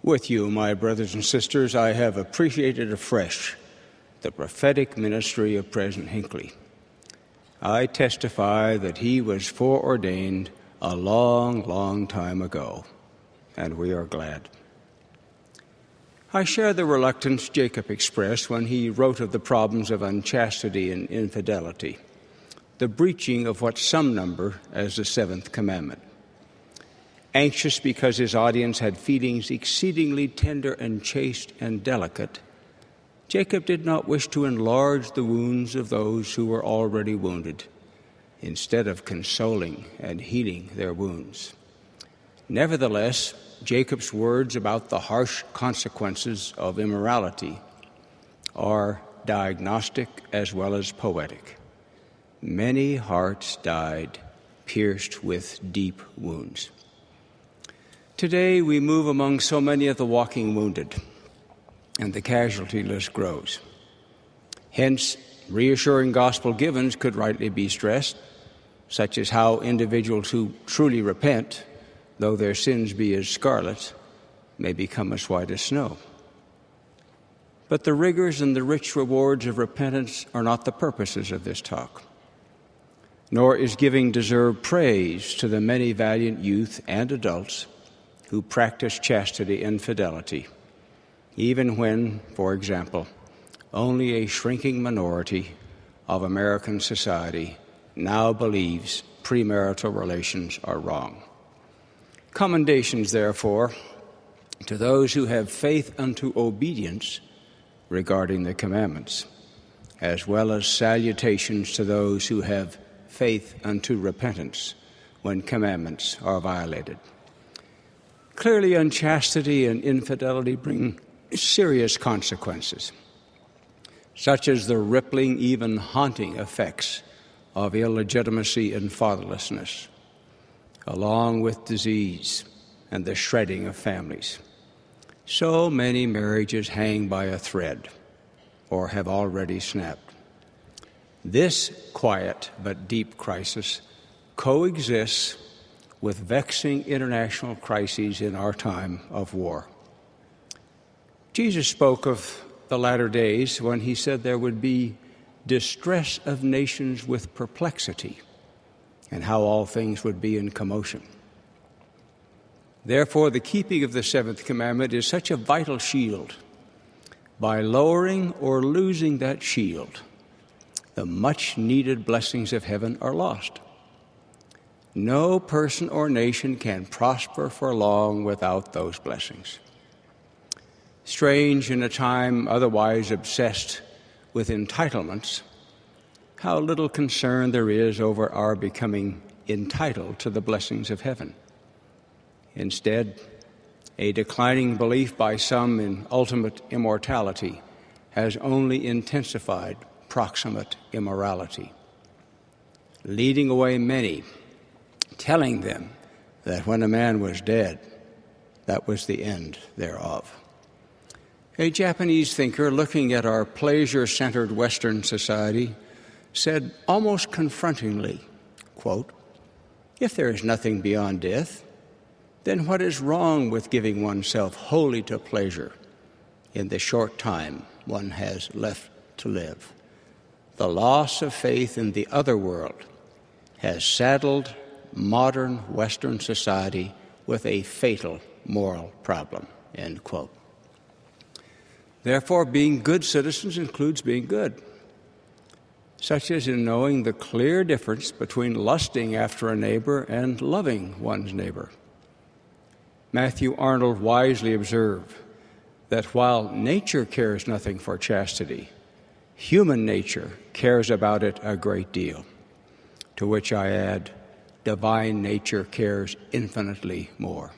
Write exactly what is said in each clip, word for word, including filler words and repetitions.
With you, my brothers and sisters, I have appreciated afresh the prophetic ministry of President Hinckley. I testify that he was foreordained a long, long time ago, and we are glad. I share the reluctance Jacob expressed when he wrote of the problems of unchastity and infidelity, the breaching of what some number as the seventh commandment. Anxious because his audience had feelings exceedingly tender and chaste and delicate, Jacob did not wish to enlarge the wounds of those who were already wounded, instead of consoling and healing their wounds. Nevertheless, Jacob's words about the harsh consequences of immorality are diagnostic as well as poetic. Many hearts died, pierced with deep wounds. Today, we move among so many of the walking wounded, and the casualty list grows. Hence, reassuring gospel givens could rightly be stressed, such as how individuals who truly repent, though their sins be as scarlet, may become as white as snow. But the rigors and the rich rewards of repentance are not the purposes of this talk, nor is giving deserved praise to the many valiant youth and adults who practice chastity and fidelity, even when, for example, only a shrinking minority of American society now believes premarital relations are wrong. Commendations, therefore, to those who have faith unto obedience regarding the commandments, as well as salutations to those who have faith unto repentance when commandments are violated. Clearly, unchastity and infidelity bring serious consequences, such as the rippling, even haunting effects of illegitimacy and fatherlessness, along with disease and the shredding of families. So many marriages hang by a thread or have already snapped. This quiet but deep crisis coexists with vexing international crises in our time of war. Jesus spoke of the latter days when he said there would be distress of nations with perplexity, and how all things would be in commotion. Therefore, the keeping of the seventh commandment is such a vital shield. By lowering or losing that shield, the much-needed blessings of heaven are lost. No person or nation can prosper for long without those blessings. Strange in a time otherwise obsessed with entitlements, how little concern there is over our becoming entitled to the blessings of heaven. Instead, a declining belief by some in ultimate immortality has only intensified proximate immorality, leading away many, telling them that when a man was dead, that was the end thereof. A Japanese thinker looking at our pleasure-centered Western society said almost confrontingly, quote, "If there is nothing beyond death, then what is wrong with giving oneself wholly to pleasure in the short time one has left to live? The loss of faith in the other world has saddled modern Western society with a fatal moral problem," end quote. Therefore, being good citizens includes being good, such as in knowing the clear difference between lusting after a neighbor and loving one's neighbor. Matthew Arnold wisely observed that while nature cares nothing for chastity, human nature cares about it a great deal, to which I add, divine nature cares infinitely more.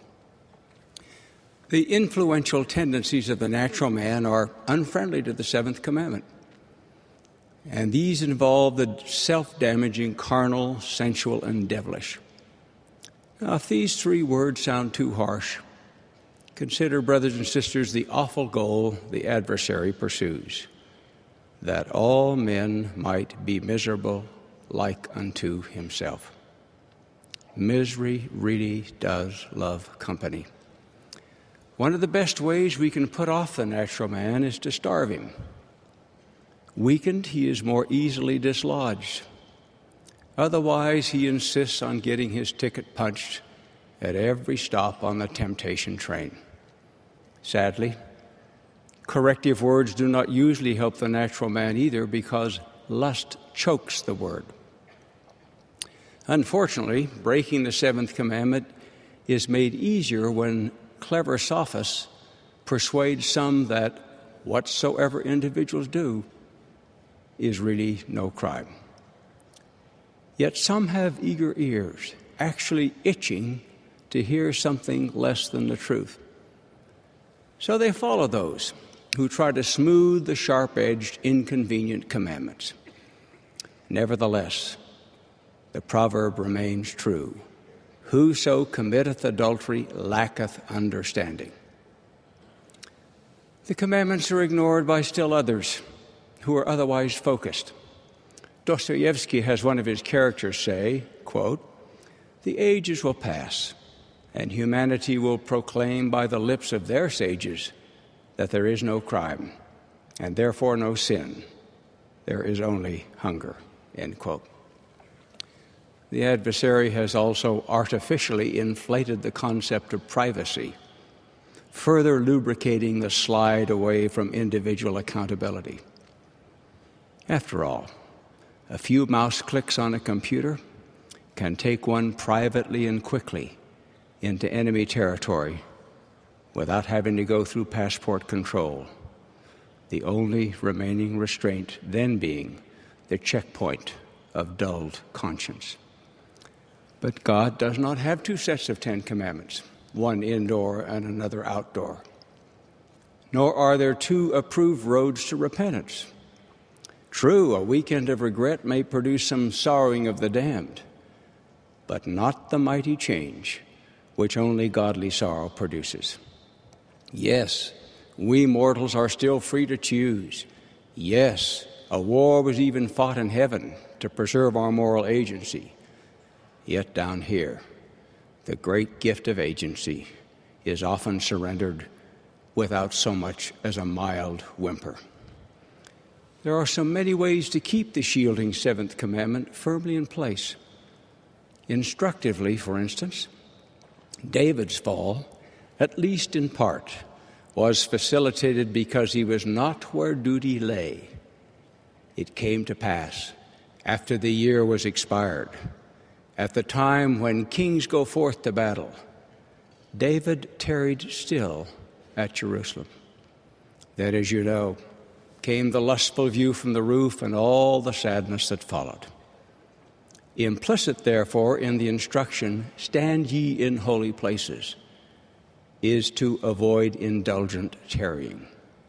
The influential tendencies of the natural man are unfriendly to the seventh commandment, and these involve the self-damaging, carnal, sensual, and devilish. Now, if these three words sound too harsh, consider, brothers and sisters, the awful goal the adversary pursues, that all men might be miserable like unto himself. Misery really does love company. One of the best ways we can put off the natural man is to starve him. Weakened, he is more easily dislodged. Otherwise, he insists on getting his ticket punched at every stop on the temptation train. Sadly, corrective words do not usually help the natural man either, because lust chokes the word. Unfortunately, breaking the seventh commandment is made easier when clever sophists persuade some that whatsoever individuals do is really no crime. Yet some have eager ears, actually itching to hear something less than the truth. So they follow those who try to smooth the sharp-edged, inconvenient commandments. Nevertheless, the proverb remains true: whoso committeth adultery lacketh understanding. The commandments are ignored by still others who are otherwise focused. Dostoevsky has one of his characters say, quote, "The ages will pass, and humanity will proclaim by the lips of their sages that there is no crime, and therefore no sin. There is only hunger," end quote. The adversary has also artificially inflated the concept of privacy, further lubricating the slide away from individual accountability. After all, a few mouse clicks on a computer can take one privately and quickly into enemy territory without having to go through passport control, the only remaining restraint then being the checkpoint of dulled conscience. But God does not have two sets of Ten Commandments, one indoor and another outdoor. Nor are there two approved roads to repentance. True, a weekend of regret may produce some sorrowing of the damned, but not the mighty change which only godly sorrow produces. Yes, we mortals are still free to choose. Yes, a war was even fought in heaven to preserve our moral agency. Yet down here, the great gift of agency is often surrendered without so much as a mild whimper. There are so many ways to keep the shielding seventh commandment firmly in place. Instructively, for instance, David's fall, at least in part, was facilitated because he was not where duty lay. It came to pass after the year was expired, at the time when kings go forth to battle, David tarried still at Jerusalem. Then, as you know, came the lustful view from the roof and all the sadness that followed. Implicit, therefore, in the instruction, "Stand ye in holy places," is to avoid indulgent tarrying.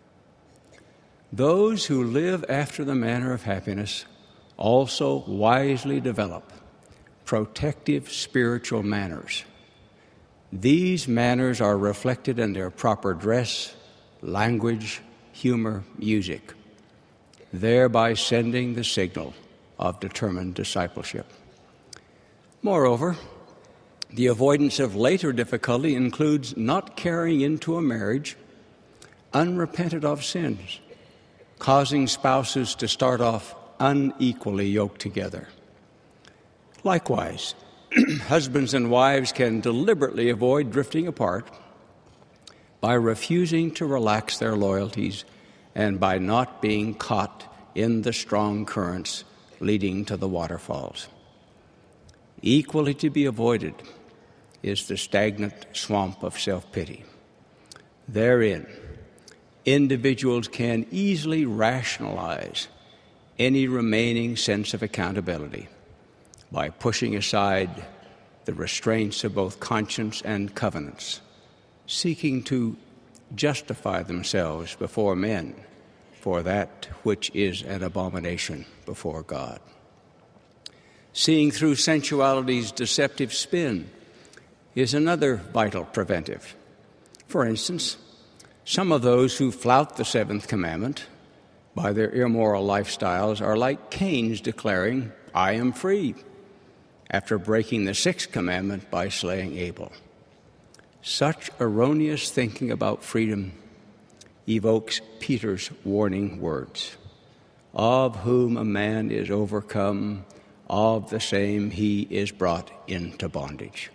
Those who live after the manner of happiness also wisely develop protective spiritual manners. These manners are reflected in their proper dress, language, humor, music, thereby sending the signal of determined discipleship. Moreover, the avoidance of later difficulty includes not carrying into a marriage unrepented of sins, causing spouses to start off unequally yoked together. Likewise, husbands and wives can deliberately avoid drifting apart by refusing to relax their loyalties and by not being caught in the strong currents leading to the waterfalls. Equally to be avoided is the stagnant swamp of self-pity. Therein, individuals can easily rationalize any remaining sense of accountability by pushing aside the restraints of both conscience and covenants, seeking to justify themselves before men for that which is an abomination before God. Seeing through sensuality's deceptive spin is another vital preventive. For instance, some of those who flout the seventh commandment by their immoral lifestyles are like Cain's declaring, "I am free," after breaking the sixth commandment by slaying Abel. Such erroneous thinking about freedom evokes Peter's warning words, "Of whom a man is overcome, of the same he is brought into bondage."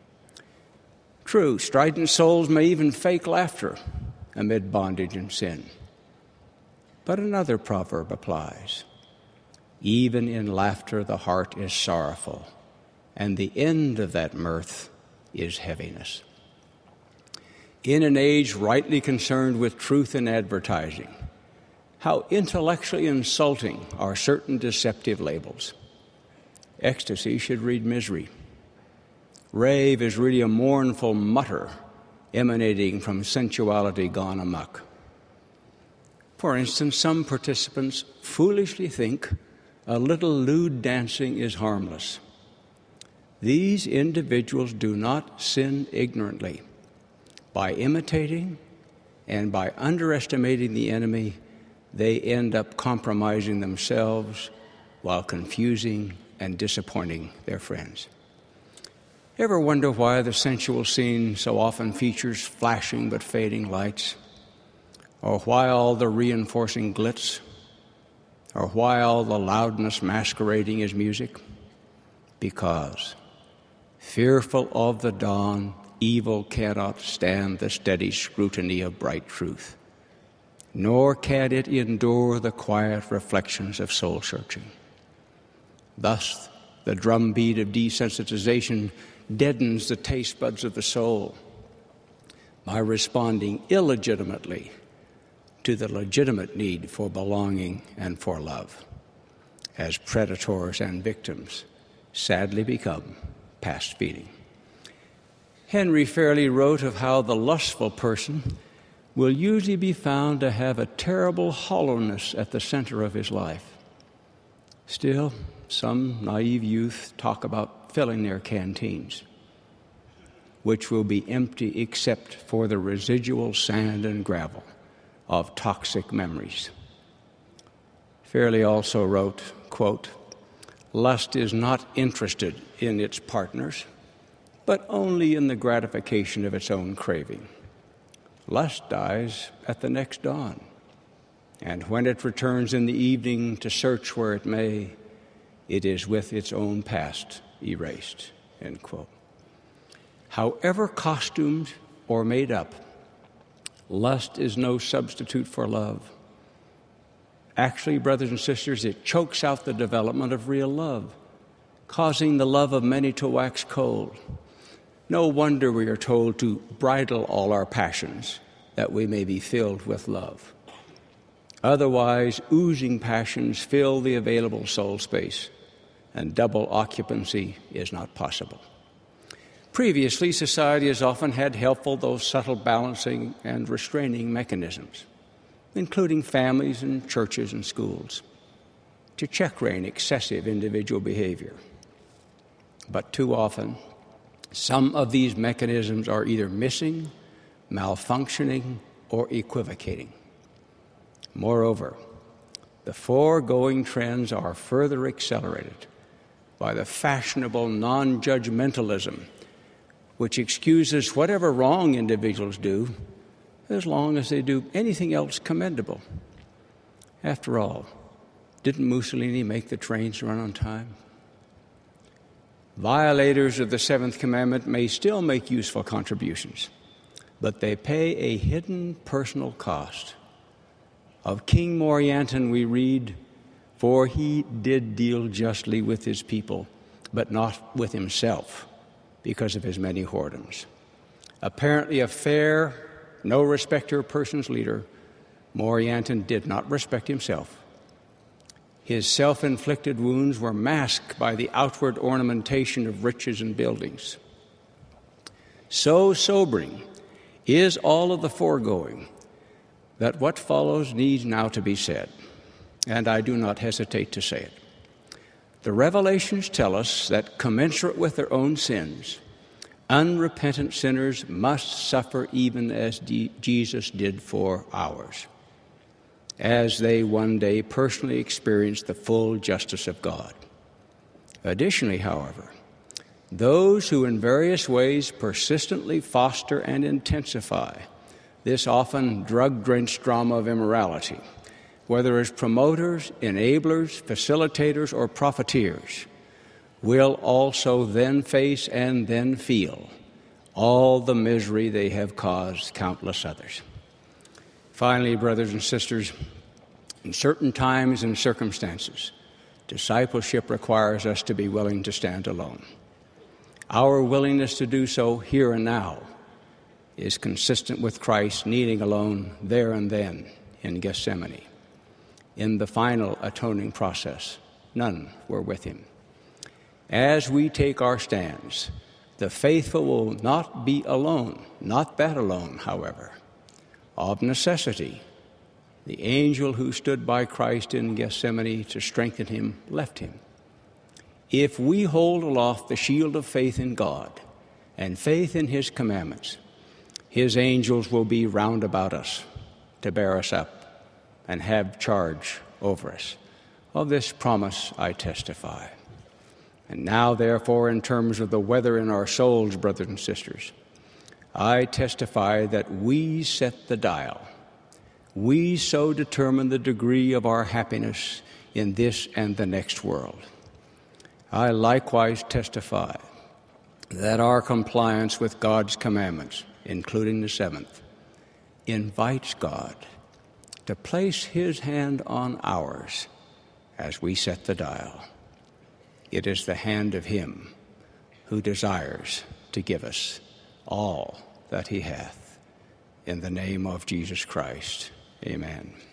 True, strident souls may even fake laughter amid bondage and sin. But another proverb applies. Even in laughter the heart is sorrowful, and the end of that mirth is heaviness. In an age rightly concerned with truth in advertising, how intellectually insulting are certain deceptive labels. Ecstasy should read misery. Rave is really a mournful mutter emanating from sensuality gone amok. For instance, some participants foolishly think a little lewd dancing is harmless. These individuals do not sin ignorantly. By imitating and by underestimating the enemy, they end up compromising themselves while confusing and disappointing their friends. Ever wonder why the sensual scene so often features flashing but fading lights? Or why all the reinforcing glitz? Or why all the loudness masquerading as music? Because, fearful of the dawn, evil cannot stand the steady scrutiny of bright truth, nor can it endure the quiet reflections of soul-searching. Thus, the drumbeat of desensitization deadens the taste buds of the soul by responding illegitimately to the legitimate need for belonging and for love, as predators and victims sadly become past feeding. Henry Fairley wrote of how the lustful person will usually be found to have a terrible hollowness at the center of his life. Still, some naive youth talk about filling their canteens, which will be empty except for the residual sand and gravel of toxic memories. Fairley also wrote, quote, "Lust is not interested in its partners, but only in the gratification of its own craving. Lust dies at the next dawn, and when it returns in the evening to search where it may, it is with its own past erased," end quote. However costumed or made up, lust is no substitute for love. Actually, brothers and sisters, it chokes out the development of real love, causing the love of many to wax cold. No wonder we are told to bridle all our passions, that we may be filled with love. Otherwise, oozing passions fill the available soul space, and double occupancy is not possible. Previously, society has often had helpful, though subtle, balancing and restraining mechanisms, including families and churches and schools, to check-rein excessive individual behavior. But too often, some of these mechanisms are either missing, malfunctioning, or equivocating. Moreover, the foregoing trends are further accelerated by the fashionable non-judgmentalism which excuses whatever wrong individuals do as long as they do anything else commendable. After all, didn't Mussolini make the trains run on time? Violators of the seventh commandment may still make useful contributions, but they pay a hidden personal cost. Of King Morianton we read, "For he did deal justly with his people, but not with himself, because of his many whoredoms." Apparently a fair, no respecter of persons leader, Morianton did not respect himself. His self-inflicted wounds were masked by the outward ornamentation of riches and buildings. So sobering is all of the foregoing that what follows needs now to be said, and I do not hesitate to say it. The Revelations tell us that, commensurate with their own sins, unrepentant sinners must suffer even as D- Jesus did for ours, as they one day personally experience the full justice of God. Additionally, however, those who in various ways persistently foster and intensify this often drug-drenched drama of immorality, whether as promoters, enablers, facilitators, or profiteers, will also then face and then feel all the misery they have caused countless others. Finally, brothers and sisters, in certain times and circumstances, discipleship requires us to be willing to stand alone. Our willingness to do so here and now is consistent with Christ kneeling alone there and then in Gethsemane. In the final atoning process, none were with him. As we take our stands, the faithful will not be alone, not that alone, however. Of necessity, the angel who stood by Christ in Gethsemane to strengthen him left him. If we hold aloft the shield of faith in God and faith in his commandments, his angels will be round about us to bear us up and have charge over us. Of this promise I testify. And now, therefore, in terms of the weather in our souls, brothers and sisters, I testify that we set the dial. We so determine the degree of our happiness in this and the next world. I likewise testify that our compliance with God's commandments, including the seventh, invites God to place his hand on ours as we set the dial. It is the hand of him who desires to give us all that he hath. In the name of Jesus Christ, amen.